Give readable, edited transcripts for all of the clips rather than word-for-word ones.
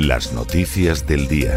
Las noticias del día.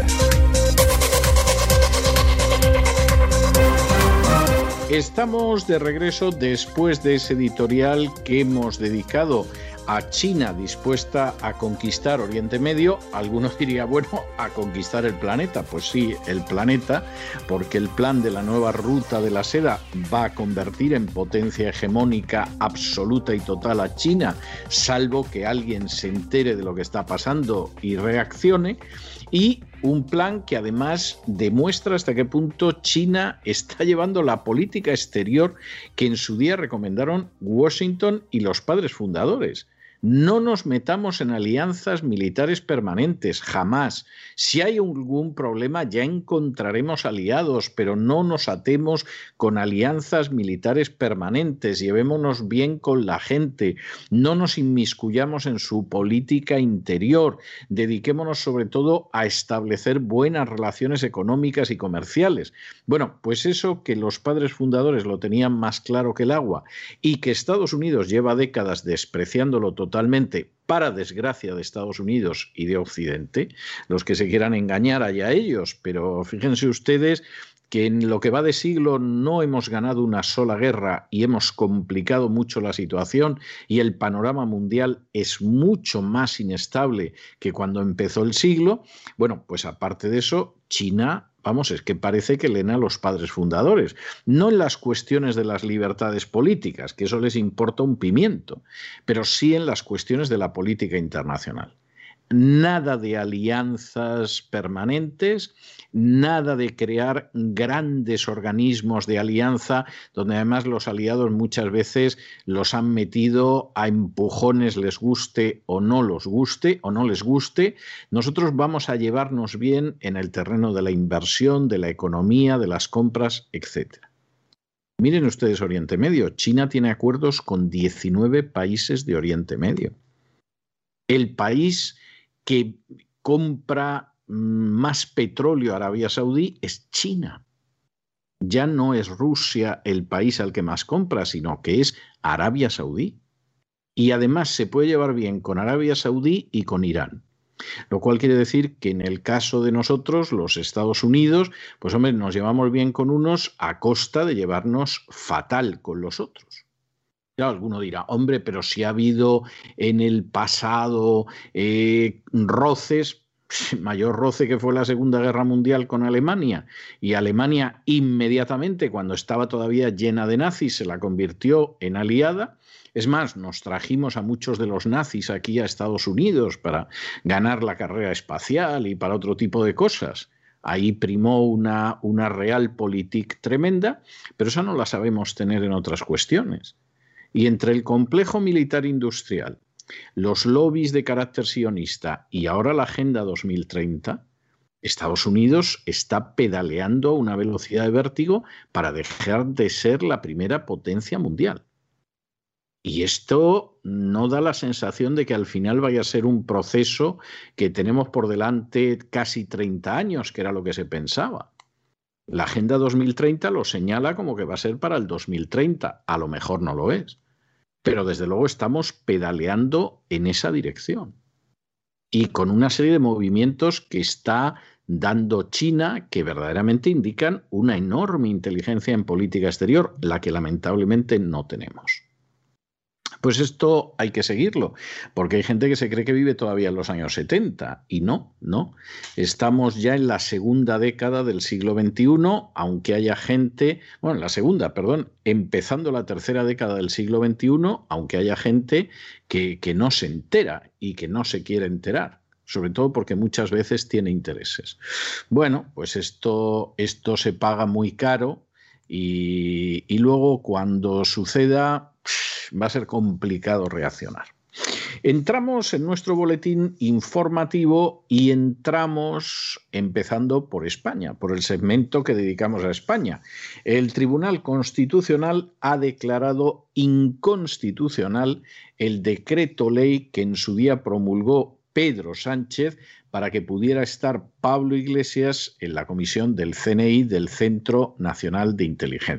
Estamos de regreso después de ese editorial que hemos dedicado a China dispuesta a conquistar Oriente Medio. Algunos dirían, bueno, a conquistar el planeta. Pues sí, el planeta, porque el plan de la nueva ruta de la seda va a convertir en potencia hegemónica absoluta y total a China, salvo que alguien se entere de lo que está pasando y reaccione. Y un plan que además demuestra hasta qué punto China está llevando la política exterior que en su día recomendaron Washington y los padres fundadores. No nos metamos en alianzas militares permanentes, jamás. Si hay algún problema ya encontraremos aliados, pero no nos atemos con alianzas militares permanentes. Llevémonos bien con la gente, no nos inmiscuyamos en su política interior, dediquémonos sobre todo a establecer buenas relaciones económicas y comerciales. Bueno, pues eso que los padres fundadores lo tenían más claro que el agua y que Estados Unidos lleva décadas despreciándolo totalmente, para desgracia de Estados Unidos y de Occidente. Los que se quieran engañar allá ellos, pero fíjense ustedes que en lo que va de siglo no hemos ganado una sola guerra y hemos complicado mucho la situación, y el panorama mundial es mucho más inestable que cuando empezó el siglo. Bueno, pues aparte de eso, China, vamos, es que parece que leen a los padres fundadores, no en las cuestiones de las libertades políticas, que eso les importa un pimiento, pero sí en las cuestiones de la política internacional. Nada de alianzas permanentes, nada de crear grandes organismos de alianza, donde además los aliados muchas veces los han metido a empujones, les guste o no les guste. Nosotros vamos a llevarnos bien en el terreno de la inversión, de la economía, de las compras, etc. Miren ustedes Oriente Medio. China tiene acuerdos con 19 países de Oriente Medio. El país que compra más petróleo a Arabia Saudí es China. Ya no es Rusia el país al que más compra, sino que es Arabia Saudí. Y además se puede llevar bien con Arabia Saudí y con Irán. Lo cual quiere decir que en el caso de nosotros, los Estados Unidos, pues hombre, nos llevamos bien con unos a costa de llevarnos fatal con los otros. Claro, alguno dirá, hombre, pero si ha habido en el pasado roces, mayor roce que fue la Segunda Guerra Mundial con Alemania, y Alemania inmediatamente, cuando estaba todavía llena de nazis, se la convirtió en aliada. Es más, nos trajimos a muchos de los nazis aquí a Estados Unidos para ganar la carrera espacial y para otro tipo de cosas. Ahí primó una realpolitik tremenda, pero esa no la sabemos tener en otras cuestiones. Y entre el complejo militar industrial, los lobbies de carácter sionista y ahora la Agenda 2030, Estados Unidos está pedaleando a una velocidad de vértigo para dejar de ser la primera potencia mundial. Y esto no da la sensación de que al final vaya a ser un proceso que tenemos por delante casi 30 años, que era lo que se pensaba. La Agenda 2030 lo señala como que va a ser para el 2030. A lo mejor no lo es. Pero desde luego estamos pedaleando en esa dirección. Y con una serie de movimientos que está dando China que verdaderamente indican una enorme inteligencia en política exterior, la que lamentablemente no tenemos. Pues esto hay que seguirlo, porque hay gente que se cree que vive todavía en los años 70 y no. Estamos ya en la segunda década del siglo XXI, aunque haya gente, empezando la tercera década del siglo XXI, aunque haya gente que no se entera y que no se quiere enterar, sobre todo porque muchas veces tiene intereses. Bueno, pues esto se paga muy caro y luego cuando suceda va a ser complicado reaccionar. Entramos en nuestro boletín informativo y entramos empezando por España, por el segmento que dedicamos a España. El Tribunal Constitucional ha declarado inconstitucional el decreto ley que en su día promulgó Pedro Sánchez para que pudiera estar Pablo Iglesias en la comisión del CNI, del Centro Nacional de Inteligencia.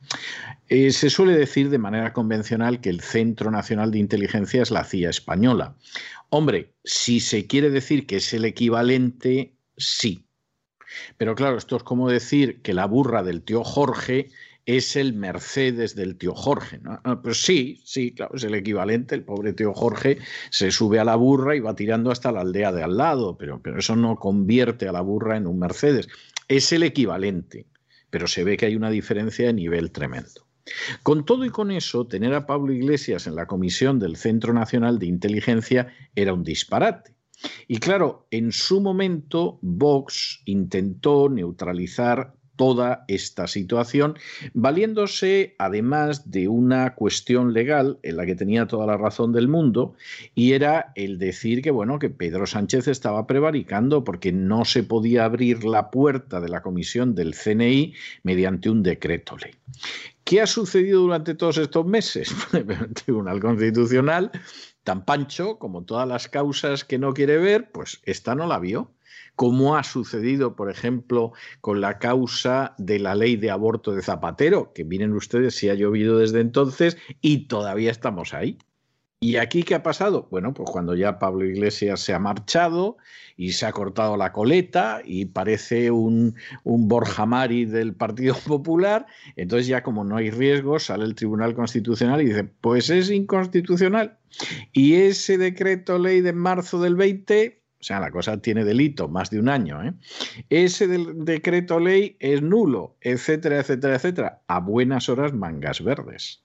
Se suele decir de manera convencional que el Centro Nacional de Inteligencia es la CIA española. Hombre, si se quiere decir que es el equivalente, sí. Pero claro, esto es como decir que la burra del tío Jorge es el Mercedes del tío Jorge, ¿no? Pues sí, claro, es el equivalente. El pobre tío Jorge se sube a la burra y va tirando hasta la aldea de al lado, pero eso no convierte a la burra en un Mercedes. Es el equivalente, pero se ve que hay una diferencia de nivel tremendo. Con todo y con eso, tener a Pablo Iglesias en la comisión del Centro Nacional de Inteligencia era un disparate. Y claro, en su momento Vox intentó neutralizar toda esta situación, valiéndose además de una cuestión legal en la que tenía toda la razón del mundo, y era el decir que, bueno, que Pedro Sánchez estaba prevaricando porque no se podía abrir la puerta de la comisión del CNI mediante un decreto ley. ¿Qué ha sucedido durante todos estos meses? El Tribunal Constitucional, tan pancho como todas las causas que no quiere ver, pues esta no la vio. Como ha sucedido, por ejemplo, con la causa de la ley de aborto de Zapatero, que miren ustedes si ha llovido desde entonces y todavía estamos ahí. ¿Y aquí qué ha pasado? Bueno, pues cuando ya Pablo Iglesias se ha marchado y se ha cortado la coleta y parece un Borja Mari del Partido Popular, entonces ya como no hay riesgo, sale el Tribunal Constitucional y dice, pues es inconstitucional. Y ese decreto ley de marzo del 20... O sea, la cosa tiene delito, más de un año, ¿eh? Ese decreto ley es nulo, etcétera, etcétera, etcétera. A buenas horas, mangas verdes.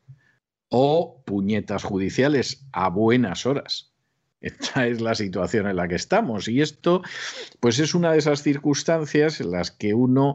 O puñetas judiciales a buenas horas. Esta es la situación en la que estamos. Y esto, pues es una de esas circunstancias en las que uno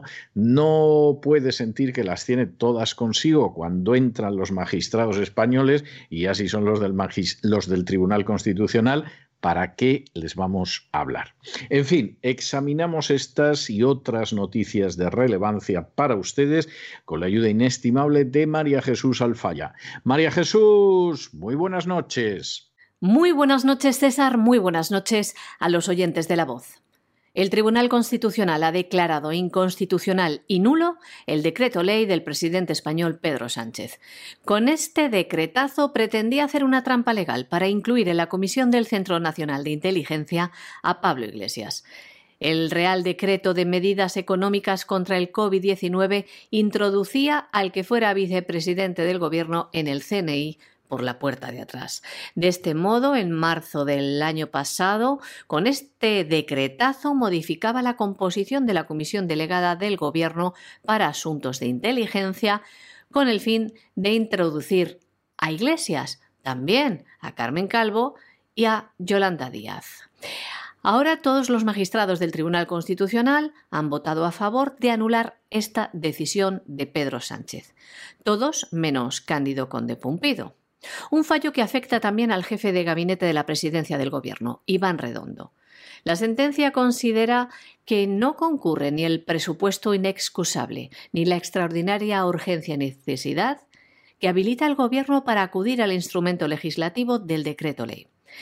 no puede sentir que las tiene todas consigo cuando entran los magistrados españoles, y así son los del Tribunal Constitucional. ¿Para qué les vamos a hablar? En fin, examinamos estas y otras noticias de relevancia para ustedes con la ayuda inestimable de María Jesús Alfaya. María Jesús, muy buenas noches. Muy buenas noches, César. Muy buenas noches a los oyentes de La Voz. El Tribunal Constitucional ha declarado inconstitucional y nulo el decreto ley del presidente español Pedro Sánchez. Con este decretazo pretendía hacer una trampa legal para incluir en la comisión del Centro Nacional de Inteligencia a Pablo Iglesias. El Real Decreto de Medidas Económicas contra el COVID-19 introducía al que fuera vicepresidente del Gobierno en el CNI por la puerta de atrás. De este modo, en marzo del año pasado, con este decretazo modificaba la composición de la Comisión Delegada del Gobierno para Asuntos de Inteligencia con el fin de introducir a Iglesias, también a Carmen Calvo y a Yolanda Díaz. Ahora todos los magistrados del Tribunal Constitucional han votado a favor de anular esta decisión de Pedro Sánchez. Todos menos Cándido Conde Pumpido. Un fallo que afecta también al jefe de gabinete de la presidencia del Gobierno, Iván Redondo. La sentencia considera que no concurre ni el presupuesto inexcusable ni la extraordinaria urgencia y necesidad que habilita al Gobierno para acudir al instrumento legislativo del decreto ley,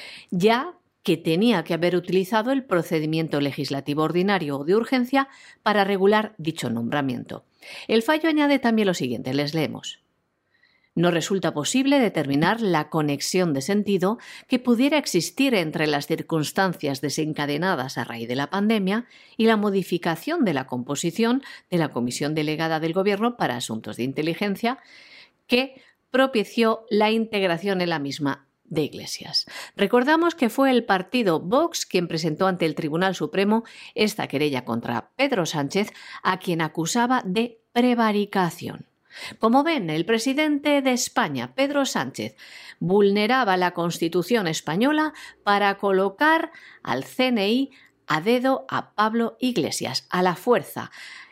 ya que tenía que haber utilizado el procedimiento legislativo ordinario o de urgencia para regular dicho nombramiento. El fallo añade también lo siguiente, les leemos. No resulta posible determinar la conexión de sentido que pudiera existir entre las circunstancias desencadenadas a raíz de la pandemia y la modificación de la composición de la Comisión Delegada del Gobierno para Asuntos de Inteligencia que propició la integración en la misma de Iglesias. Recordamos que fue el partido Vox quien presentó ante el Tribunal Supremo esta querella contra Pedro Sánchez, a quien acusaba de prevaricación. Como ven, el presidente de España, Pedro Sánchez, vulneraba la Constitución española para colocar al CNI a dedo a Pablo Iglesias, a la fuerza.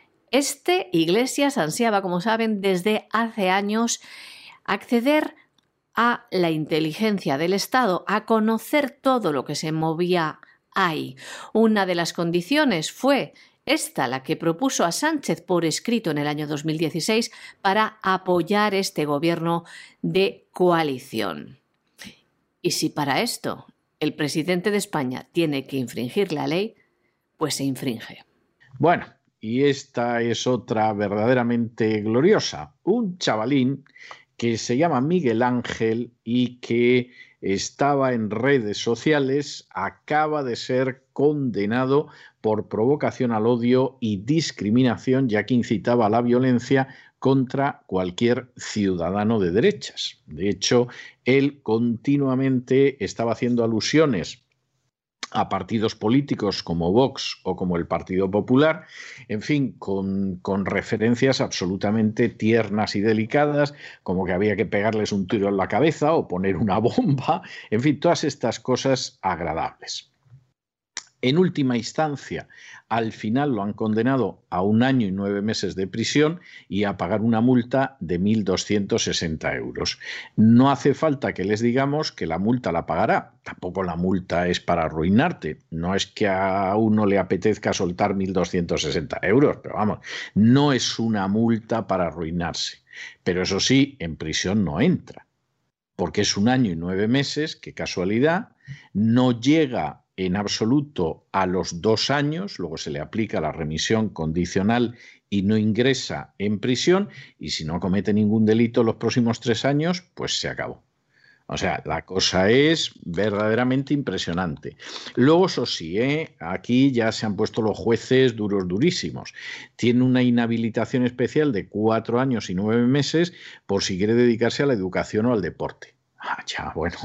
Iglesias ansiaba, como saben, desde hace años acceder a la inteligencia del Estado, a conocer todo lo que se movía ahí. Una de las condiciones fue esta, la que propuso a Sánchez por escrito en el año 2016 para apoyar este gobierno de coalición. Y si para esto el presidente de España tiene que infringir la ley, pues se infringe. Bueno, y esta es otra verdaderamente gloriosa. Un chavalín que se llama Miguel Ángel y que estaba en redes sociales, acaba de ser condenado por provocación al odio y discriminación, ya que incitaba a la violencia contra cualquier ciudadano de derechas. De hecho, él continuamente estaba haciendo alusiones a partidos políticos como Vox o como el Partido Popular, en fin, con referencias absolutamente tiernas y delicadas, como que había que pegarles un tiro en la cabeza o poner una bomba, en fin, todas estas cosas agradables. En última instancia, al final lo han condenado a 1 año y 9 meses de prisión y a pagar una multa de 1.260 euros. No hace falta que les digamos que la multa la pagará. Tampoco la multa es para arruinarte. No es que a uno le apetezca soltar 1.260 euros, pero vamos, no es una multa para arruinarse. Pero eso sí, en prisión no entra, porque es 1 año y 9 meses, qué casualidad, no llega en absoluto a los 2 años, luego se le aplica la remisión condicional y no ingresa en prisión, y si no comete ningún delito los próximos 3 años, pues se acabó. O sea, la cosa es verdaderamente impresionante. Luego, eso sí, aquí ya se han puesto los jueces durísimos. Tiene una inhabilitación especial de 4 años y 9 meses por si quiere dedicarse a la educación o al deporte. Ya, bueno,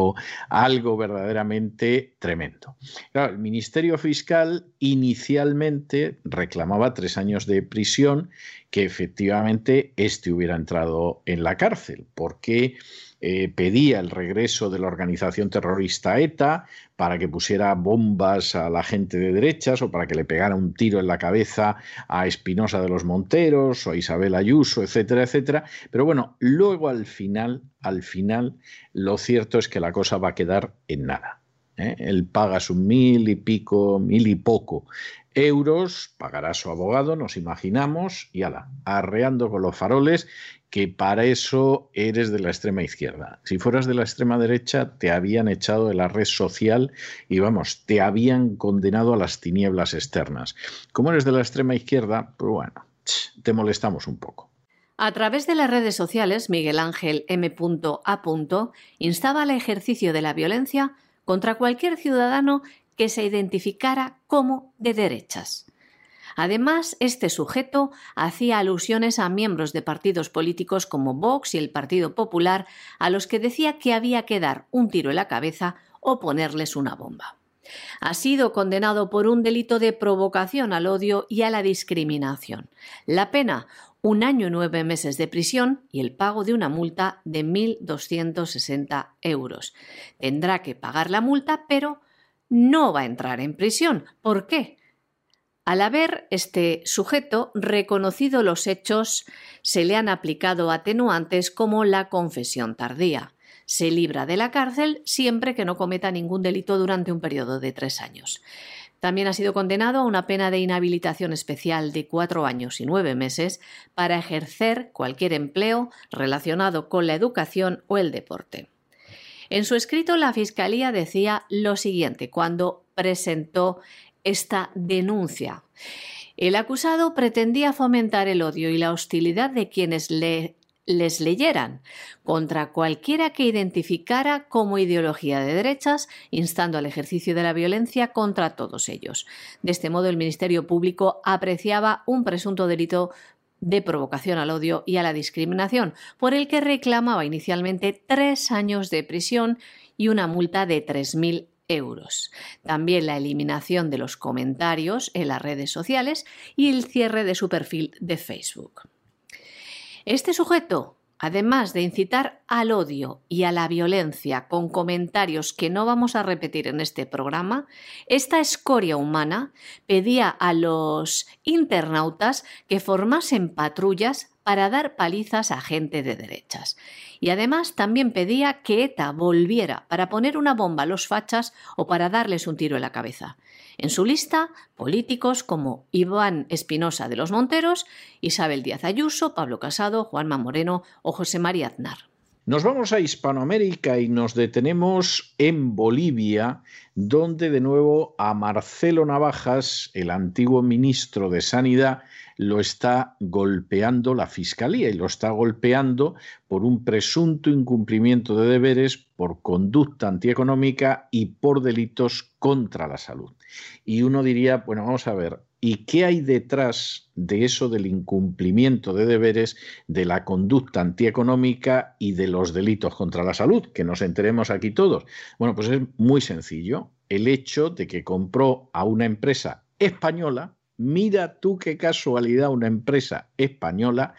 algo verdaderamente tremendo. Claro, el Ministerio Fiscal inicialmente reclamaba 3 años de prisión, que efectivamente hubiera entrado en la cárcel, porque pedía el regreso de la organización terrorista ETA para que pusiera bombas a la gente de derechas o para que le pegara un tiro en la cabeza a Espinosa de los Monteros o a Isabel Ayuso, etcétera, etcétera. Pero bueno, luego al final, lo cierto es que la cosa va a quedar en nada. Él paga sus 1.000 y poco euros, pagará su abogado, nos imaginamos, y ala, arreando con los faroles, que para eso eres de la extrema izquierda. Si fueras de la extrema derecha, te habían echado de la red social y vamos, te habían condenado a las tinieblas externas. Como eres de la extrema izquierda, pues bueno, te molestamos un poco. A través de las redes sociales, Miguel Ángel M.A. instaba al ejercicio de la violencia contra cualquier ciudadano que se identificara como de derechas. Además, este sujeto hacía alusiones a miembros de partidos políticos como Vox y el Partido Popular, a los que decía que había que dar un tiro en la cabeza o ponerles una bomba. Ha sido condenado por un delito de provocación al odio y a la discriminación. La pena, 1 año y 9 meses de prisión y el pago de una multa de 1.260 euros. Tendrá que pagar la multa, pero no va a entrar en prisión. ¿Por qué? Al haber este sujeto reconocido los hechos, se le han aplicado atenuantes como la confesión tardía. Se libra de la cárcel siempre que no cometa ningún delito durante un periodo de 3 años. También ha sido condenado a una pena de inhabilitación especial de 4 años y 9 meses para ejercer cualquier empleo relacionado con la educación o el deporte. En su escrito, la Fiscalía decía lo siguiente cuando presentó esta denuncia. El acusado pretendía fomentar el odio y la hostilidad de quienes les leyeran contra cualquiera que identificara como ideología de derechas, instando al ejercicio de la violencia contra todos ellos. De este modo, el Ministerio Público apreciaba un presunto delito de provocación al odio y a la discriminación, por el que reclamaba inicialmente 3 años de prisión y una multa de 3.000 euros. También la eliminación de los comentarios en las redes sociales y el cierre de su perfil de Facebook. Este sujeto, además de incitar al odio y a la violencia con comentarios que no vamos a repetir en este programa, esta escoria humana pedía a los internautas que formasen patrullas para dar palizas a gente de derechas. Y además también pedía que ETA volviera para poner una bomba a los fachas o para darles un tiro en la cabeza. En su lista, políticos como Iván Espinosa de los Monteros, Isabel Díaz Ayuso, Pablo Casado, Juanma Moreno o José María Aznar. Nos vamos a Hispanoamérica y nos detenemos en Bolivia, donde de nuevo a Marcelo Navajas, el antiguo ministro de Sanidad, lo está golpeando la Fiscalía y lo está golpeando por un presunto incumplimiento de deberes, por conducta antieconómica y por delitos contra la salud. Y uno diría, bueno, vamos a ver, ¿y qué hay detrás de eso del incumplimiento de deberes, de la conducta antieconómica y de los delitos contra la salud? Que nos enteremos aquí todos. Bueno, pues es muy sencillo. El hecho de que compró a una empresa española, mira tú qué casualidad, una empresa española,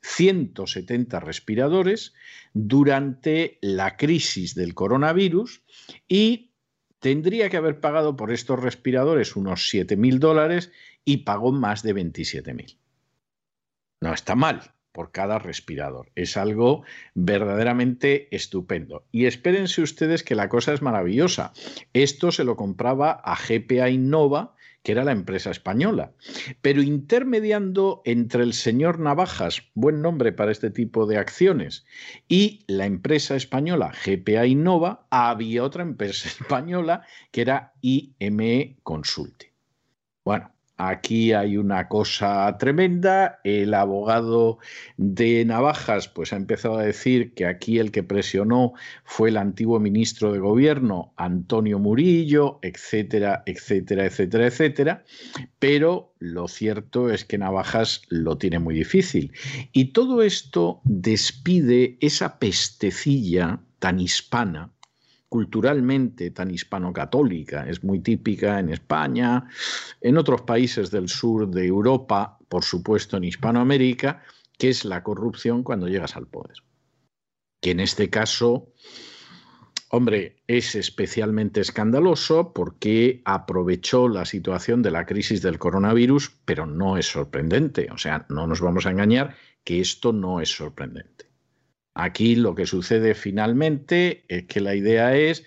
170 respiradores durante la crisis del coronavirus y tendría que haber pagado por estos respiradores unos $7.000 y pagó más de 27.000. No está mal por cada respirador. Es algo verdaderamente estupendo. Y espérense ustedes que la cosa es maravillosa. Esto se lo compraba a GPA Innova, que era la empresa española. Pero intermediando entre el señor Navajas, buen nombre para este tipo de acciones, y la empresa española GPA Innova, había otra empresa española que era IME Consulting. Bueno, aquí hay una cosa tremenda. El abogado de Navajas pues ha empezado a decir que aquí el que presionó fue el antiguo ministro de Gobierno, Antonio Murillo, etcétera, etcétera, etcétera, etcétera. Pero lo cierto es que Navajas lo tiene muy difícil. Y todo esto despide esa pestecilla tan hispana, culturalmente tan hispano-católica, es muy típica en España, en otros países del sur de Europa, por supuesto en Hispanoamérica, que es la corrupción cuando llegas al poder. Que en este caso, hombre, es especialmente escandaloso porque aprovechó la situación de la crisis del coronavirus, pero no es sorprendente, o sea, no nos vamos a engañar que esto no es sorprendente. Aquí lo que sucede finalmente es que la idea es,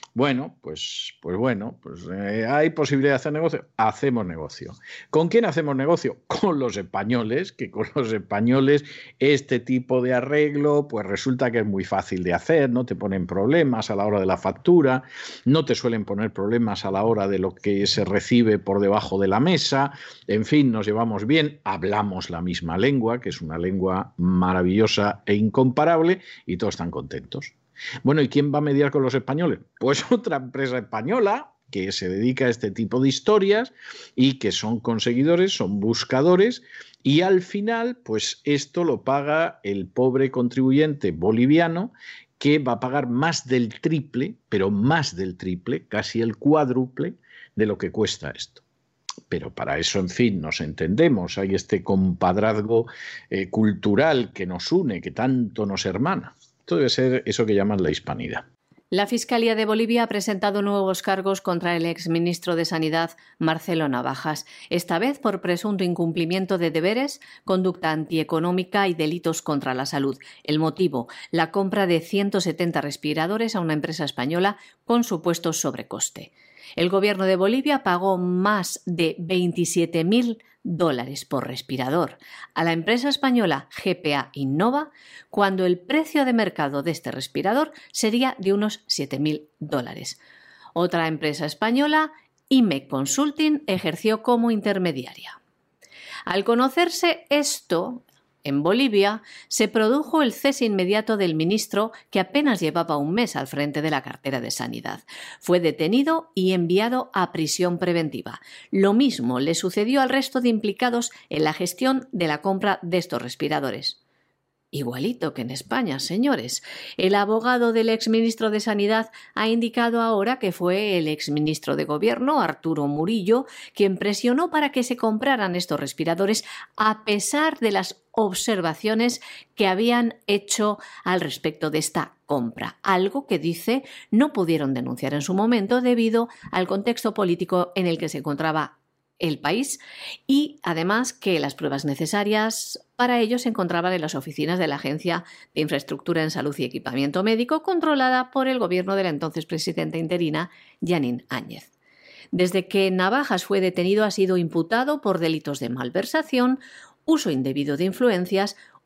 hay posibilidad de hacer negocio, hacemos negocio. ¿Con quién hacemos negocio? Con los españoles, que con los españoles este tipo de arreglo pues resulta que es muy fácil de hacer, no te ponen problemas a la hora de la factura, no te suelen poner problemas a la hora de lo que se recibe por debajo de la mesa, en fin, nos llevamos bien, hablamos la misma lengua, que es una lengua maravillosa e incomparable, y todos están contentos. Bueno, ¿y quién va a mediar con los españoles? Pues otra empresa española que se dedica a este tipo de historias y que son conseguidores, son buscadores, y al final, pues esto lo paga el pobre contribuyente boliviano, que va a pagar más del triple, pero más del triple, casi el cuádruple de lo que cuesta esto. Pero para eso, en fin, nos entendemos, hay este compadrazgo cultural que nos une, que tanto nos hermana. Esto debe ser eso que llaman la hispanidad. La Fiscalía de Bolivia ha presentado nuevos cargos contra el exministro de Sanidad, Marcelo Navajas, esta vez por presunto incumplimiento de deberes, conducta antieconómica y delitos contra la salud. El motivo, la compra de 170 respiradores a una empresa española con supuesto sobrecoste. El gobierno de Bolivia pagó más de $27.000 por respirador a la empresa española GPA Innova, cuando el precio de mercado de este respirador sería de unos $7.000. Otra empresa española, IME Consulting, ejerció como intermediaria. Al conocerse esto, en Bolivia se produjo el cese inmediato del ministro, que apenas llevaba un mes al frente de la cartera de Sanidad. Fue detenido y enviado a prisión preventiva. Lo mismo le sucedió al resto de implicados en la gestión de la compra de estos respiradores. Igualito que en España, señores. El abogado del exministro de Sanidad ha indicado ahora que fue el exministro de Gobierno, Arturo Murillo, quien presionó para que se compraran estos respiradores a pesar de las observaciones que habían hecho al respecto de esta compra, algo que, dice, no pudieron denunciar en su momento debido al contexto político en el que se encontraba el país, y además que las pruebas necesarias para ello se encontraban en las oficinas de la Agencia de Infraestructura en Salud y Equipamiento Médico, controlada por el gobierno de la entonces presidenta interina, Yanín Áñez. Desde que Navajas fue detenido ha sido imputado por delitos de malversación, uso indebido de influencias,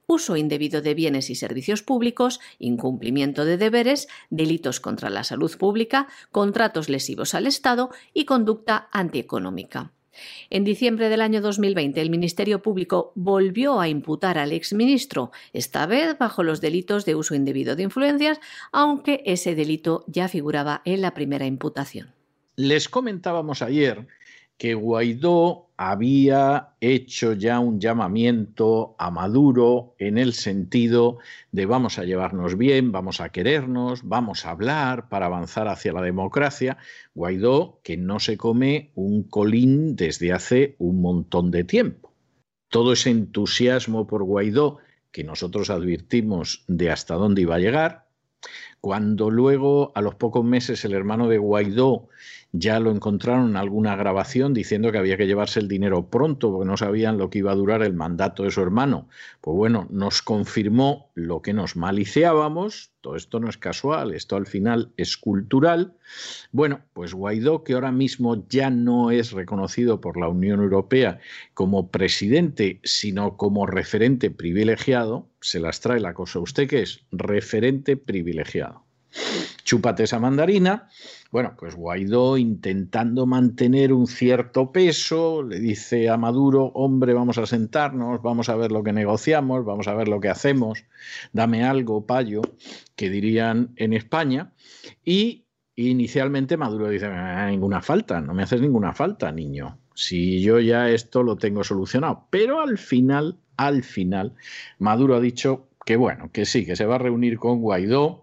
uso indebido de bienes y servicios públicos, incumplimiento de deberes, delitos contra la salud pública, contratos lesivos al Estado y conducta antieconómica. En diciembre del año 2020, el Ministerio Público volvió a imputar al exministro, esta vez bajo los delitos de uso indebido de influencias, aunque ese delito ya figuraba en la primera imputación. Les comentábamos ayer que Guaidó había hecho ya un llamamiento a Maduro en el sentido de vamos a llevarnos bien, vamos a querernos, vamos a hablar para avanzar hacia la democracia. Guaidó que no se come un colín desde hace un montón de tiempo. Todo ese entusiasmo por Guaidó que nosotros advertimos de hasta dónde iba a llegar, cuando luego a los pocos meses el hermano de Guaidó ya lo encontraron en alguna grabación diciendo que había que llevarse el dinero pronto porque no sabían lo que iba a durar el mandato de su hermano. Pues bueno, nos confirmó lo que nos maliciábamos. Todo esto no es casual, esto al final es cultural. Bueno, pues Guaidó, que ahora mismo ya no es reconocido por la Unión Europea como presidente, sino como referente privilegiado, se las trae la cosa. ¿Usted qué es? Referente privilegiado. Chúpate esa mandarina. Bueno, pues Guaidó, intentando mantener un cierto peso, le dice a Maduro, hombre, vamos a sentarnos, vamos a ver lo que negociamos, vamos a ver lo que hacemos, dame algo, payo, que dirían en España. Y inicialmente Maduro dice, ninguna falta, no me haces ninguna falta, niño, si yo ya esto lo tengo solucionado. Pero al final, Maduro ha dicho que bueno, que sí, que se va a reunir con Guaidó,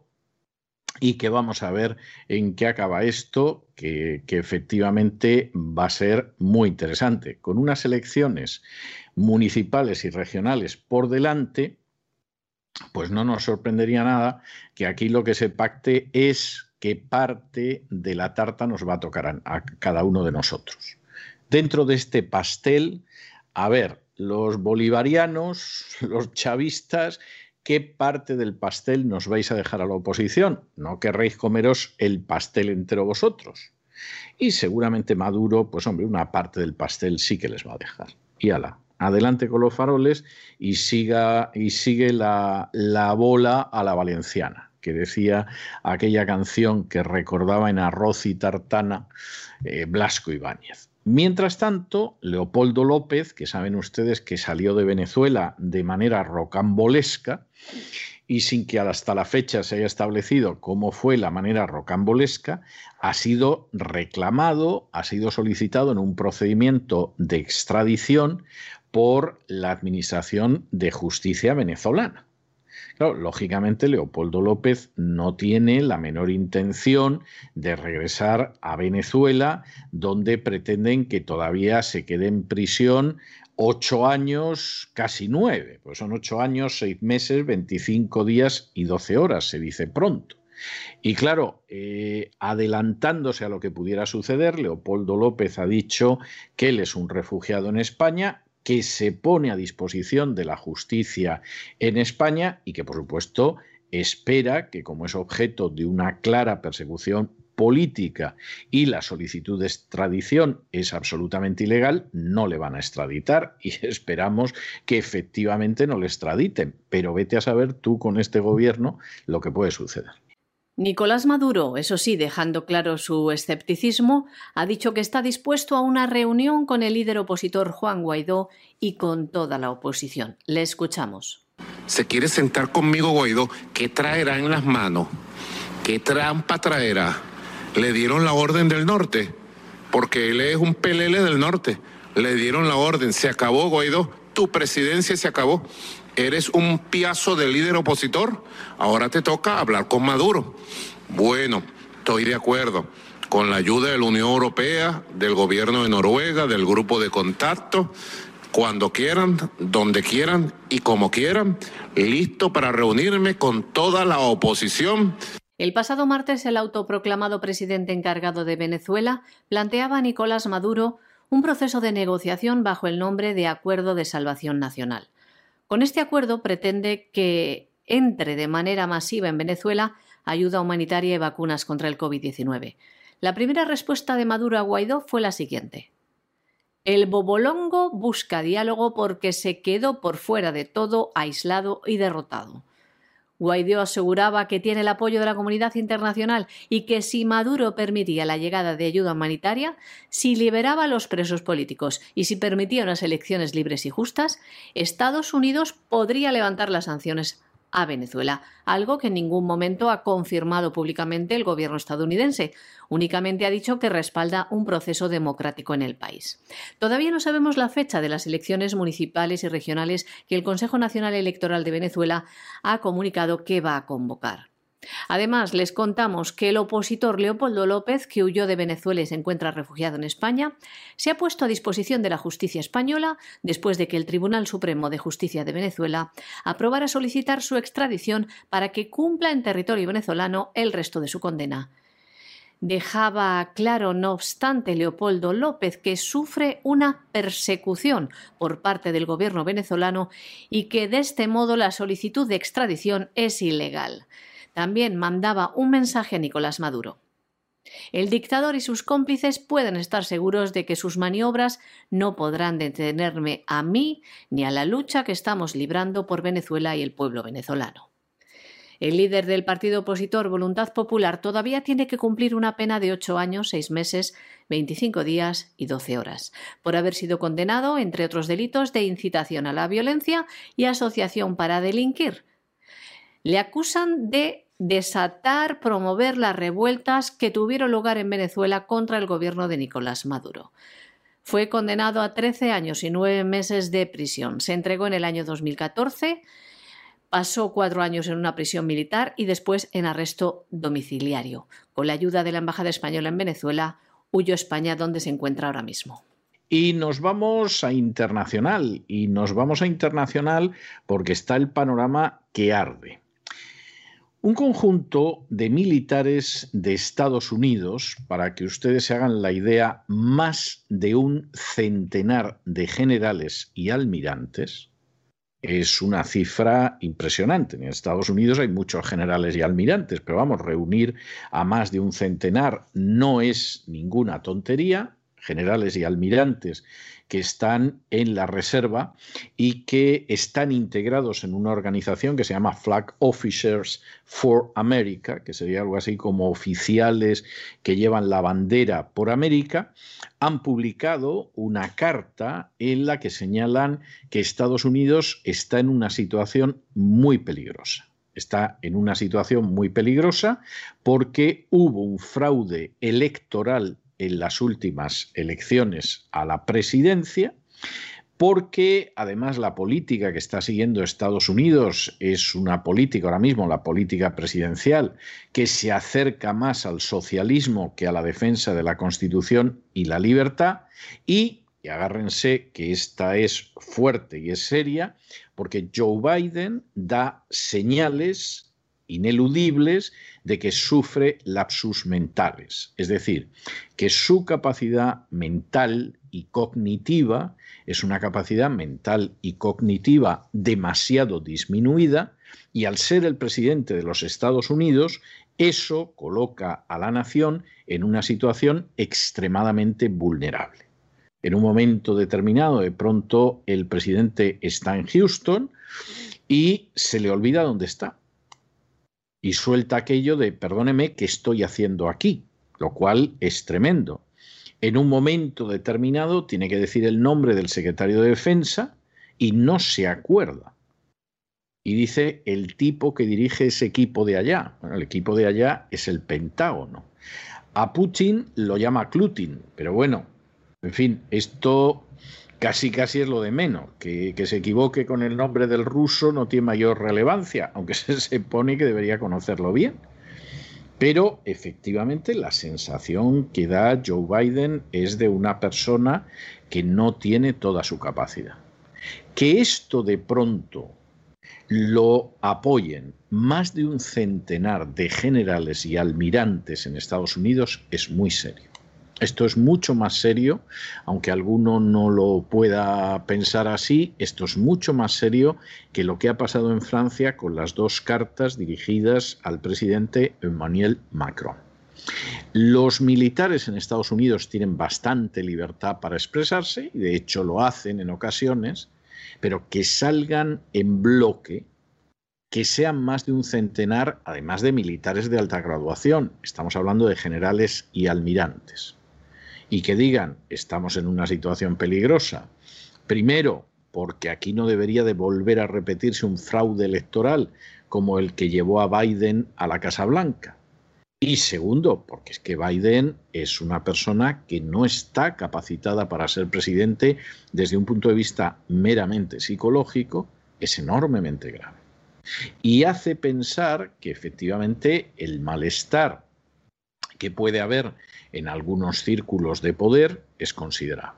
y que vamos a ver en qué acaba esto, que efectivamente va a ser muy interesante. Con unas elecciones municipales y regionales por delante, pues no nos sorprendería nada que aquí lo que se pacte es que parte de la tarta nos va a tocar a cada uno de nosotros. Dentro de este pastel, a ver, los bolivarianos, los chavistas, ¿qué parte del pastel nos vais a dejar a la oposición? No querréis comeros el pastel entero vosotros. Y seguramente Maduro, pues hombre, una parte del pastel sí que les va a dejar. Y ala, adelante con los faroles y sigue la bola a la valenciana, que decía aquella canción que recordaba en Arroz y Tartana Blasco Ibáñez. Mientras tanto, Leopoldo López, que saben ustedes que salió de Venezuela de manera rocambolesca y sin que hasta la fecha se haya establecido cómo fue la manera rocambolesca, ha sido reclamado, ha sido solicitado en un procedimiento de extradición por la Administración de Justicia venezolana. Claro, lógicamente Leopoldo López no tiene la menor intención de regresar a Venezuela, donde pretenden que todavía se quede en prisión 8 años, casi 9. Pues son 8 años, 6 meses, 25 días y 12 horas, se dice pronto. Y claro, adelantándose a lo que pudiera suceder, Leopoldo López ha dicho que él es un refugiado en España, que se pone a disposición de la justicia en España y que, por supuesto, espera que, como es objeto de una clara persecución política y la solicitud de extradición es absolutamente ilegal, no le van a extraditar y esperamos que efectivamente no le extraditen. Pero vete a saber tú con este gobierno lo que puede suceder. Nicolás Maduro, eso sí, dejando claro su escepticismo, ha dicho que está dispuesto a una reunión con el líder opositor Juan Guaidó y con toda la oposición. Le escuchamos. Se quiere sentar conmigo Guaidó. ¿Qué traerá en las manos? ¿Qué trampa traerá? Le dieron la orden del norte, porque él es un pelele del norte. Le dieron la orden, se acabó Guaidó, tu presidencia se acabó. Eres un piazo de líder opositor, ahora te toca hablar con Maduro. Bueno, estoy de acuerdo. Con la ayuda de la Unión Europea, del gobierno de Noruega, del grupo de contacto, cuando quieran, donde quieran y como quieran, listo para reunirme con toda la oposición. El pasado martes, el autoproclamado presidente encargado de Venezuela planteaba a Nicolás Maduro un proceso de negociación bajo el nombre de Acuerdo de Salvación Nacional. Con este acuerdo pretende que entre de manera masiva en Venezuela ayuda humanitaria y vacunas contra el COVID-19. La primera respuesta de Maduro a Guaidó fue la siguiente. El bobolongo busca diálogo porque se quedó por fuera de todo, aislado y derrotado. Guaidó aseguraba que tiene el apoyo de la comunidad internacional y que si Maduro permitía la llegada de ayuda humanitaria, si liberaba a los presos políticos y si permitía unas elecciones libres y justas, Estados Unidos podría levantar las sanciones a Venezuela, algo que en ningún momento ha confirmado públicamente el gobierno estadounidense. Únicamente ha dicho que respalda un proceso democrático en el país. Todavía no sabemos la fecha de las elecciones municipales y regionales que el Consejo Nacional Electoral de Venezuela ha comunicado que va a convocar. Además, les contamos que el opositor Leopoldo López, que huyó de Venezuela y se encuentra refugiado en España, se ha puesto a disposición de la justicia española después de que el Tribunal Supremo de Justicia de Venezuela aprobara solicitar su extradición para que cumpla en territorio venezolano el resto de su condena. Dejaba claro, no obstante, Leopoldo López que sufre una persecución por parte del gobierno venezolano y que de este modo la solicitud de extradición es ilegal. También mandaba un mensaje a Nicolás Maduro. El dictador y sus cómplices pueden estar seguros de que sus maniobras no podrán detenerme a mí ni a la lucha que estamos librando por Venezuela y el pueblo venezolano. El líder del partido opositor Voluntad Popular todavía tiene que cumplir una pena de 8 años, 6 meses, 25 días y 12 horas, por haber sido condenado, entre otros delitos, de incitación a la violencia y asociación para delinquir. Le acusan de promover las revueltas que tuvieron lugar en Venezuela contra el gobierno de Nicolás Maduro. Fue condenado a 13 años y 9 meses de prisión. Se entregó en el año 2014, pasó 4 años en una prisión militar y después en arresto domiciliario. Con la ayuda de la Embajada Española en Venezuela, huyó a España, donde se encuentra ahora mismo. Y nos vamos a internacional, porque está el panorama que arde. Un conjunto de militares de Estados Unidos, para que ustedes se hagan la idea, más de un centenar de generales y almirantes, es una cifra impresionante. En Estados Unidos hay muchos generales y almirantes, pero vamos, reunir a más de un centenar no es ninguna tontería. Generales y almirantes que están en la reserva y que están integrados en una organización que se llama Flag Officers for America, que sería algo así como oficiales que llevan la bandera por América, han publicado una carta en la que señalan que Estados Unidos está en una situación muy peligrosa. Está en una situación muy peligrosa porque hubo un fraude electoral en las últimas elecciones a la presidencia, porque además la política que está siguiendo Estados Unidos es una política, ahora mismo la política presidencial, que se acerca más al socialismo que a la defensa de la Constitución y la libertad, y agárrense que esta es fuerte y es seria, porque Joe Biden da señales ineludibles de que sufre lapsus mentales, es decir, que su capacidad mental y cognitiva es una capacidad mental y cognitiva demasiado disminuida, y al ser el presidente de los Estados Unidos, eso coloca a la nación en una situación extremadamente vulnerable. En un momento determinado, de pronto, el presidente está en Houston y se le olvida dónde está. Y suelta aquello de, perdóneme, ¿qué estoy haciendo aquí? Lo cual es tremendo. En un momento determinado tiene que decir el nombre del secretario de Defensa y no se acuerda. Y dice el tipo que dirige ese equipo de allá. Bueno, el equipo de allá es el Pentágono. A Putin lo llama Klutin, pero bueno, en fin, esto casi es lo de menos. Que se equivoque con el nombre del ruso no tiene mayor relevancia, aunque se supone que debería conocerlo bien. Pero efectivamente la sensación que da Joe Biden es de una persona que no tiene toda su capacidad. Que esto de pronto lo apoyen más de un centenar de generales y almirantes en Estados Unidos es muy serio. Esto es mucho más serio, aunque alguno no lo pueda pensar así, esto es mucho más serio que lo que ha pasado en Francia con las 2 cartas dirigidas al presidente Emmanuel Macron. Los militares en Estados Unidos tienen bastante libertad para expresarse, y de hecho lo hacen en ocasiones, pero que salgan en bloque, que sean más de un centenar, además de militares de alta graduación, estamos hablando de generales y almirantes, y que digan, estamos en una situación peligrosa, primero, porque aquí no debería de volver a repetirse un fraude electoral como el que llevó a Biden a la Casa Blanca. Y segundo, porque es que Biden es una persona que no está capacitada para ser presidente desde un punto de vista meramente psicológico, es enormemente grave. Y hace pensar que efectivamente el malestar que puede haber en algunos círculos de poder es considerable.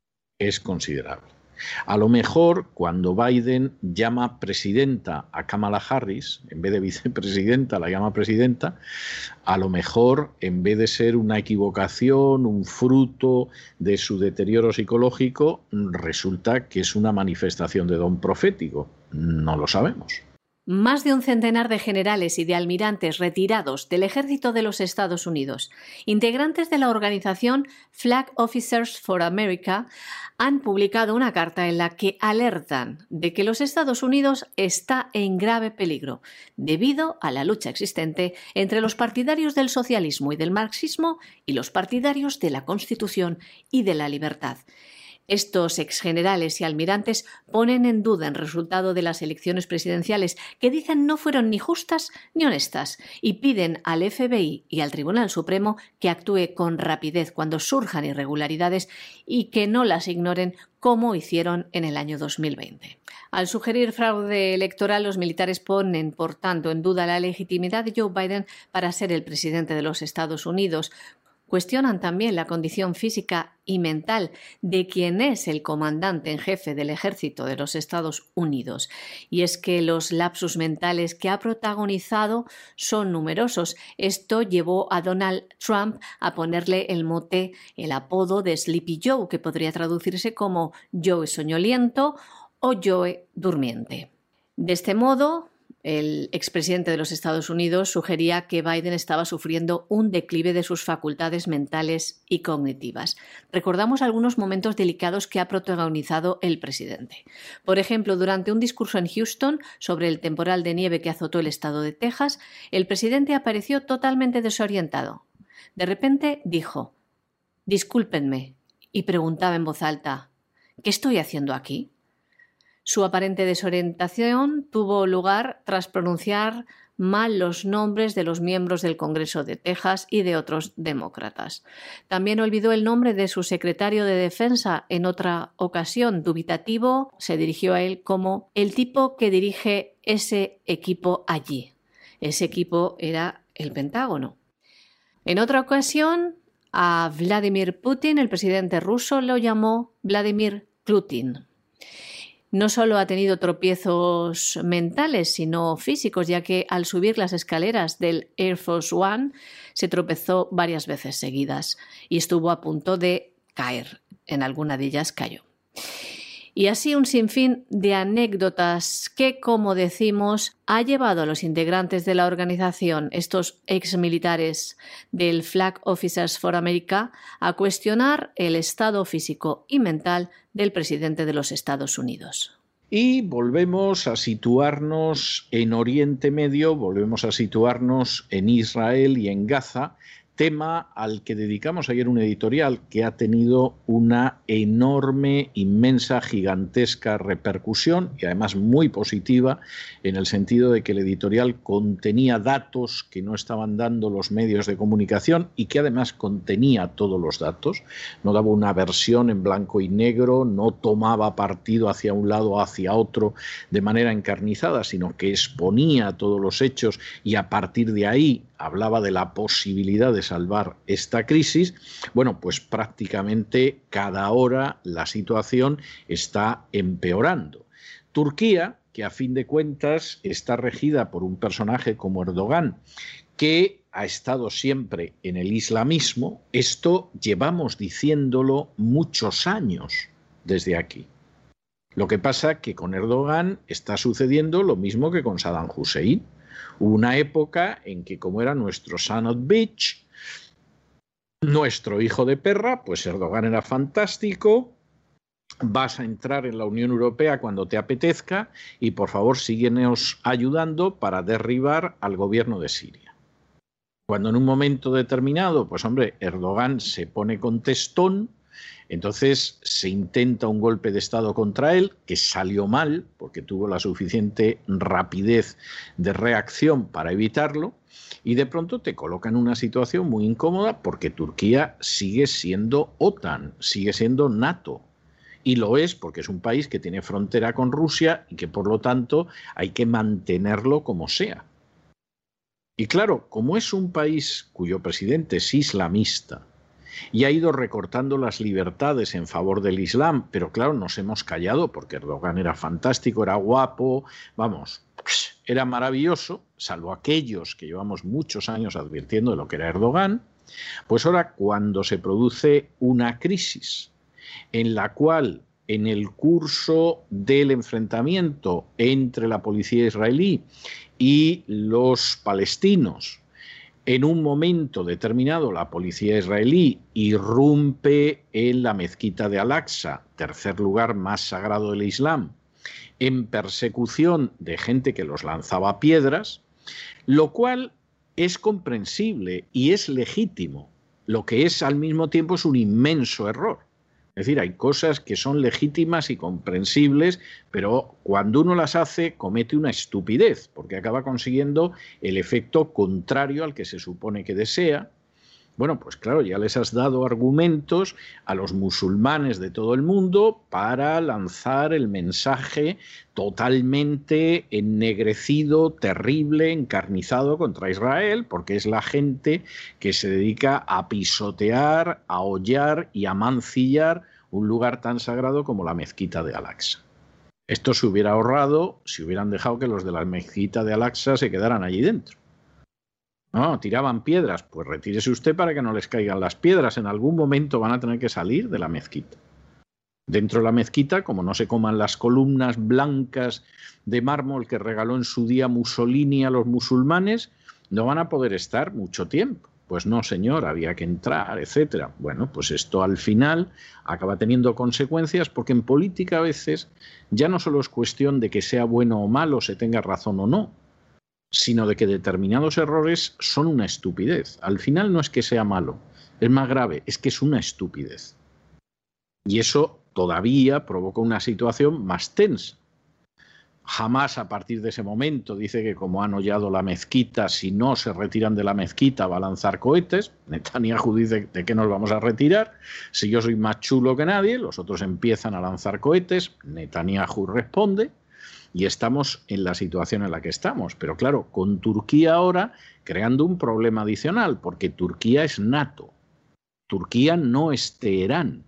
Es considerable. A lo mejor, cuando Biden llama presidenta a Kamala Harris, en vez de vicepresidenta la llama presidenta, a lo mejor, en vez de ser una equivocación, un fruto de su deterioro psicológico, resulta que es una manifestación de don profético. No lo sabemos. Más de un centenar de generales y de almirantes retirados del ejército de los Estados Unidos, integrantes de la organización Flag Officers for America, han publicado una carta en la que alertan de que los Estados Unidos está en grave peligro debido a la lucha existente entre los partidarios del socialismo y del marxismo y los partidarios de la Constitución y de la libertad. Estos exgenerales y almirantes ponen en duda el resultado de las elecciones presidenciales, que dicen no fueron ni justas ni honestas, y piden al FBI y al Tribunal Supremo que actúe con rapidez cuando surjan irregularidades y que no las ignoren como hicieron en el año 2020. Al sugerir fraude electoral, los militares ponen, por tanto, en duda la legitimidad de Joe Biden para ser el presidente de los Estados Unidos. Cuestionan también la condición física y mental de quien es el comandante en jefe del ejército de los Estados Unidos. Y es que los lapsus mentales que ha protagonizado son numerosos. Esto llevó a Donald Trump a ponerle el mote, el apodo de Sleepy Joe, que podría traducirse como Joe soñoliento o Joe durmiente. De este modo, el expresidente de los Estados Unidos sugería que Biden estaba sufriendo un declive de sus facultades mentales y cognitivas. Recordamos algunos momentos delicados que ha protagonizado el presidente. Por ejemplo, durante un discurso en Houston sobre el temporal de nieve que azotó el estado de Texas, el presidente apareció totalmente desorientado. De repente dijo: «Discúlpenme», y preguntaba en voz alta: «¿Qué estoy haciendo aquí?». Su aparente desorientación tuvo lugar tras pronunciar mal los nombres de los miembros del Congreso de Texas y de otros demócratas. También olvidó el nombre de su secretario de Defensa en otra ocasión. Dubitativo, se dirigió a él como el tipo que dirige ese equipo allí. Ese equipo era el Pentágono. En otra ocasión, a Vladimir Putin, el presidente ruso, lo llamó Vladimir Putin. No solo ha tenido tropiezos mentales, sino físicos, ya que al subir las escaleras del Air Force One se tropezó varias veces seguidas y estuvo a punto de caer. En alguna de ellas cayó. Y así un sinfín de anécdotas que, como decimos, ha llevado a los integrantes de la organización, estos exmilitares del Flag Officers for America, a cuestionar el estado físico y mental del presidente de los Estados Unidos. Y volvemos a situarnos en Oriente Medio, volvemos a situarnos en Israel y en Gaza, tema al que dedicamos ayer un editorial que ha tenido una enorme, inmensa, gigantesca repercusión y además muy positiva, en el sentido de que el editorial contenía datos que no estaban dando los medios de comunicación y que además contenía todos los datos, no daba una versión en blanco y negro, no tomaba partido hacia un lado o hacia otro de manera encarnizada, sino que exponía todos los hechos y a partir de ahí hablaba de la posibilidad de salvar esta crisis. Bueno, pues prácticamente cada hora la situación está empeorando. Turquía, que a fin de cuentas está regida por un personaje como Erdogan, que ha estado siempre en el islamismo, esto llevamos diciéndolo muchos años desde aquí. Lo que pasa es que con Erdogan está sucediendo lo mismo que con Saddam Hussein. Hubo una época en que, como era nuestro son of bitch, nuestro hijo de perra, pues Erdogan era fantástico, vas a entrar en la Unión Europea cuando te apetezca y por favor síguenos ayudando para derribar al gobierno de Siria. Cuando en un momento determinado, pues hombre, Erdogan se pone contestón, entonces se intenta un golpe de Estado contra él, que salió mal, porque tuvo la suficiente rapidez de reacción para evitarlo, y de pronto te coloca en una situación muy incómoda porque Turquía sigue siendo OTAN, sigue siendo NATO. Y lo es porque es un país que tiene frontera con Rusia y que por lo tanto hay que mantenerlo como sea. Y claro, como es un país cuyo presidente es islamista y ha ido recortando las libertades en favor del Islam, pero claro, nos hemos callado porque Erdogan era fantástico, era guapo, vamos, era maravilloso, salvo aquellos que llevamos muchos años advirtiendo de lo que era Erdogan, pues ahora cuando se produce una crisis en la cual en el curso del enfrentamiento entre la policía israelí y los palestinos, en un momento determinado la policía israelí irrumpe en la mezquita de Al-Aqsa, tercer lugar más sagrado del Islam, en persecución de gente que los lanzaba piedras, lo cual es comprensible y es legítimo, lo que es al mismo tiempo es un inmenso error. Es decir, hay cosas que son legítimas y comprensibles, pero cuando uno las hace comete una estupidez, porque acaba consiguiendo el efecto contrario al que se supone que desea. Bueno, pues claro, ya les has dado argumentos a los musulmanes de todo el mundo para lanzar el mensaje totalmente ennegrecido, terrible, encarnizado contra Israel, porque es la gente que se dedica a pisotear, a hollar y a mancillar un lugar tan sagrado como la mezquita de Al-Aqsa. Esto se hubiera ahorrado si hubieran dejado que los de la mezquita de Al-Aqsa se quedaran allí dentro. No, tiraban piedras, pues retírese usted para que no les caigan las piedras. En algún momento van a tener que salir de la mezquita. Dentro de la mezquita, como no se coman las columnas blancas de mármol que regaló en su día Mussolini a los musulmanes, no van a poder estar mucho tiempo. Pues no, señor, había que entrar, etcétera. Bueno, pues esto al final acaba teniendo consecuencias porque en política a veces ya no solo es cuestión de que sea bueno o malo, se tenga razón o no, sino de que determinados errores son una estupidez. Al final no es que sea malo, es más grave, es que es una estupidez. Y eso todavía provoca una situación más tensa. Jamás a partir de ese momento dice que como han hollado la mezquita, si no se retiran de la mezquita va a lanzar cohetes. Netanyahu dice de qué nos vamos a retirar. Si yo soy más chulo que nadie, los otros empiezan a lanzar cohetes. Netanyahu responde. Y estamos en la situación en la que estamos. Pero claro, con Turquía ahora creando un problema adicional, porque Turquía es NATO. Turquía no es Teherán.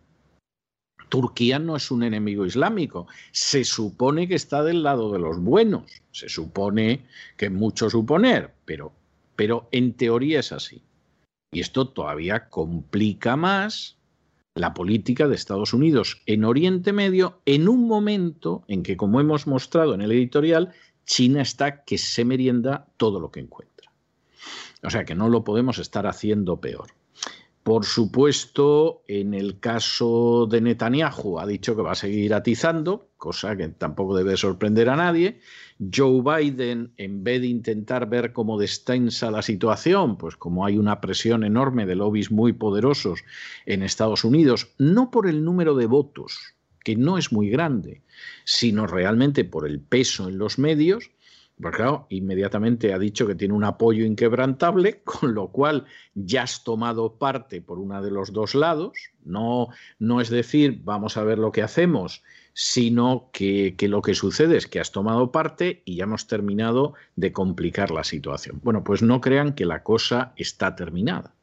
Turquía no es un enemigo islámico. Se supone que está del lado de los buenos. Se supone que es mucho suponer, pero en teoría es así. Y esto todavía complica más la política de Estados Unidos en Oriente Medio en un momento en que, como hemos mostrado en el editorial, China está que se merienda todo lo que encuentra. O sea que no lo podemos estar haciendo peor. Por supuesto, en el caso de Netanyahu ha dicho que va a seguir atizando, cosa que tampoco debe sorprender a nadie. Joe Biden, en vez de intentar ver cómo destensa la situación, pues como hay una presión enorme de lobbies muy poderosos en Estados Unidos, no por el número de votos, que no es muy grande, sino realmente por el peso en los medios, pues claro, inmediatamente ha dicho que tiene un apoyo inquebrantable, con lo cual ya has tomado parte por uno de los dos lados. No es decir, vamos a ver lo que hacemos, sino que lo que sucede es que has tomado parte y ya hemos terminado de complicar la situación. Bueno, pues no crean que la cosa está terminada.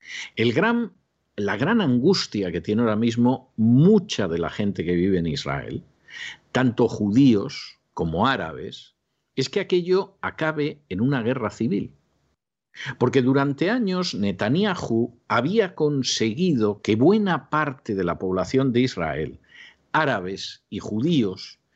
La gran angustia que tiene ahora mismo mucha de la gente que vive en Israel, tanto judíos como árabes, es que aquello acabe en una guerra civil. Porque durante años Netanyahu había conseguido que buena parte de la población de Israel, árabes y judíos,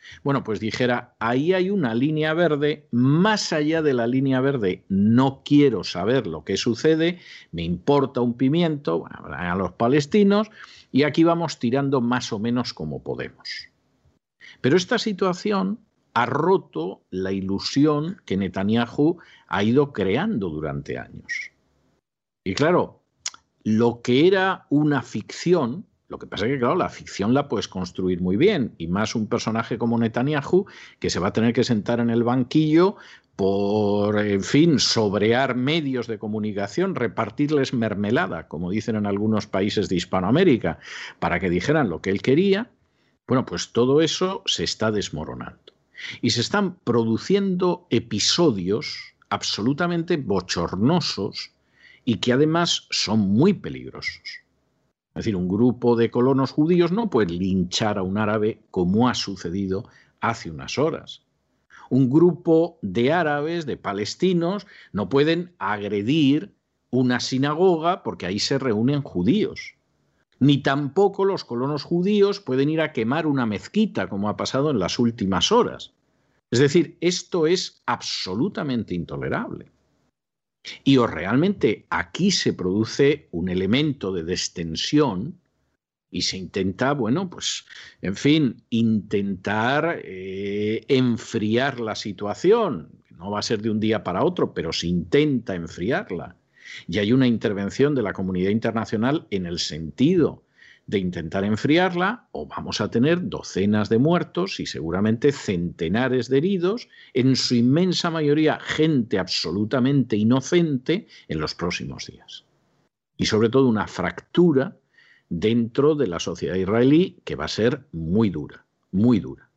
Bueno, pues dijera, ahí hay una línea verde, más allá de la línea verde no quiero saber lo que sucede, me importa un pimiento, bueno, a los palestinos, y aquí vamos tirando más o menos como podemos. Pero esta situación ha roto la ilusión que Netanyahu ha ido creando durante años. Y claro, lo que era una ficción, lo que pasa es que, claro, la ficción la puedes construir muy bien, y más un personaje como Netanyahu, que se va a tener que sentar en el banquillo por, en fin, sobrear medios de comunicación, repartirles mermelada, como dicen en algunos países de Hispanoamérica, para que dijeran lo que él quería. Bueno, pues todo eso se está desmoronando. Y se están produciendo episodios absolutamente bochornosos y que además son muy peligrosos. Es decir, un grupo de colonos judíos no puede linchar a un árabe como ha sucedido hace unas horas. Un grupo de árabes, de palestinos, no pueden agredir una sinagoga porque ahí se reúnen judíos. Ni tampoco los colonos judíos pueden ir a quemar una mezquita, como ha pasado en las últimas horas. Es decir, esto es absolutamente intolerable. Y o realmente aquí se produce un elemento de destensión y se intenta, bueno, pues, en fin, intentar enfriar la situación. No va a ser de un día para otro, pero se intenta enfriarla. Y hay una intervención de la comunidad internacional en el sentido de intentar enfriarla, o vamos a tener docenas de muertos y seguramente centenares de heridos, en su inmensa mayoría gente absolutamente inocente, en los próximos días. Y sobre todo una fractura dentro de la sociedad israelí que va a ser muy dura, muy dura.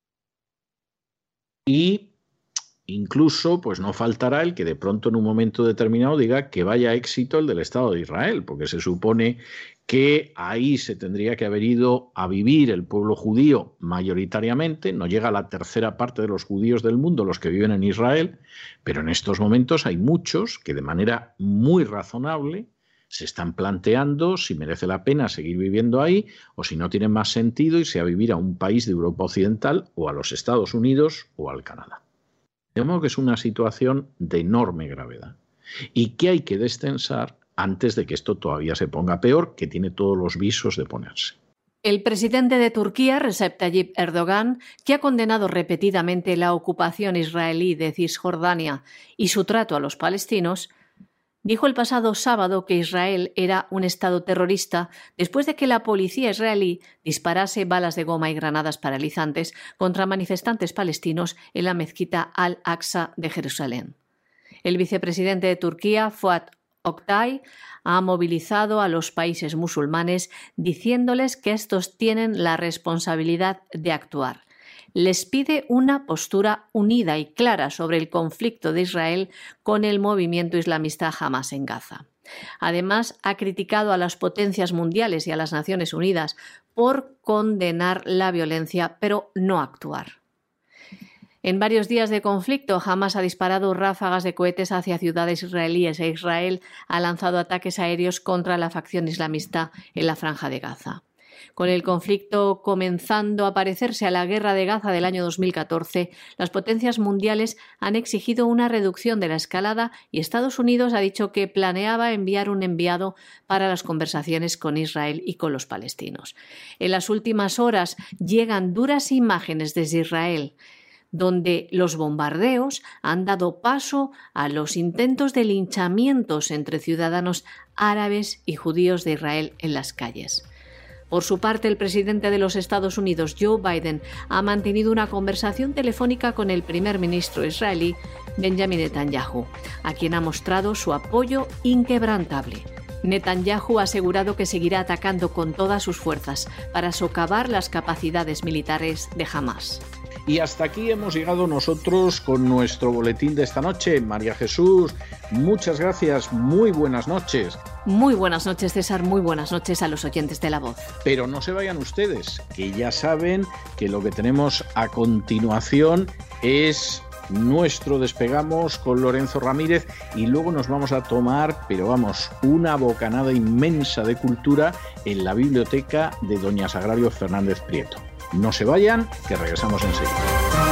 Y incluso, pues no faltará el que de pronto en un momento determinado diga que vaya éxito el del Estado de Israel, porque se supone que ahí se tendría que haber ido a vivir el pueblo judío mayoritariamente, no llega a la tercera parte de los judíos del mundo los que viven en Israel, pero en estos momentos hay muchos que de manera muy razonable se están planteando si merece la pena seguir viviendo ahí o si no tiene más sentido irse a vivir a un país de Europa Occidental o a los Estados Unidos o al Canadá. De modo que es una situación de enorme gravedad y que hay que destensar antes de que esto todavía se ponga peor, que tiene todos los visos de ponerse. El presidente de Turquía, Recep Tayyip Erdogan, que ha condenado repetidamente la ocupación israelí de Cisjordania y su trato a los palestinos, dijo el pasado sábado que Israel era un estado terrorista después de que la policía israelí disparase balas de goma y granadas paralizantes contra manifestantes palestinos en la mezquita Al-Aqsa de Jerusalén. El vicepresidente de Turquía, Fuat Oktay, ha movilizado a los países musulmanes diciéndoles que estos tienen la responsabilidad de actuar. Les pide una postura unida y clara sobre el conflicto de Israel con el movimiento islamista Hamas en Gaza. Además, ha criticado a las potencias mundiales y a las Naciones Unidas por condenar la violencia, pero no actuar. En varios días de conflicto, Hamas ha disparado ráfagas de cohetes hacia ciudades israelíes e Israel ha lanzado ataques aéreos contra la facción islamista en la Franja de Gaza. Con el conflicto comenzando a parecerse a la guerra de Gaza del año 2014, las potencias mundiales han exigido una reducción de la escalada y Estados Unidos ha dicho que planeaba enviar un enviado para las conversaciones con Israel y con los palestinos. En las últimas horas llegan duras imágenes desde Israel, donde los bombardeos han dado paso a los intentos de linchamientos entre ciudadanos árabes y judíos de Israel en las calles. Por su parte, el presidente de los Estados Unidos, Joe Biden, ha mantenido una conversación telefónica con el primer ministro israelí, Benjamin Netanyahu, a quien ha mostrado su apoyo inquebrantable. Netanyahu ha asegurado que seguirá atacando con todas sus fuerzas para socavar las capacidades militares de Hamas. Y hasta aquí hemos llegado nosotros con nuestro boletín de esta noche. María Jesús, muchas gracias, muy buenas noches. Muy buenas noches, César, muy buenas noches a los oyentes de La Voz. Pero no se vayan ustedes, que ya saben que lo que tenemos a continuación es nuestro Despegamos con Lorenzo Ramírez y luego nos vamos a tomar, pero vamos, una bocanada inmensa de cultura en la biblioteca de doña Sagrario Fernández Prieto. No se vayan, que regresamos enseguida.